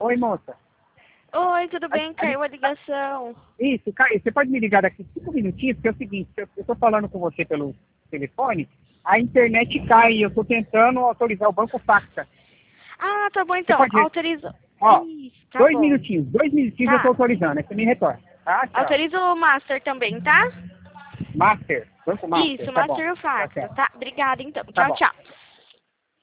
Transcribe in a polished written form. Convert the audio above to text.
Oi, moça. Oi, tudo bem? Caiu a ligação. Isso, Caio, você pode me ligar daqui 5 minutinhos, porque é o seguinte, eu tô falando com você pelo telefone, a internet cai e eu tô tentando autorizar o banco Faxa. Ah, tá bom Você então. pode... Autoriza. Ó, Isso, tá dois bom. minutinhos, 2 minutinhos eu tô Tá. autorizando, aí você me retorna. Tá, tchau. Autoriza o Master também, tá? Master, banco Master, Isso, tá bom. Master e o Tchau, Faxa, tchau. tá? Obrigada então. Tá Tchau, bom. tchau.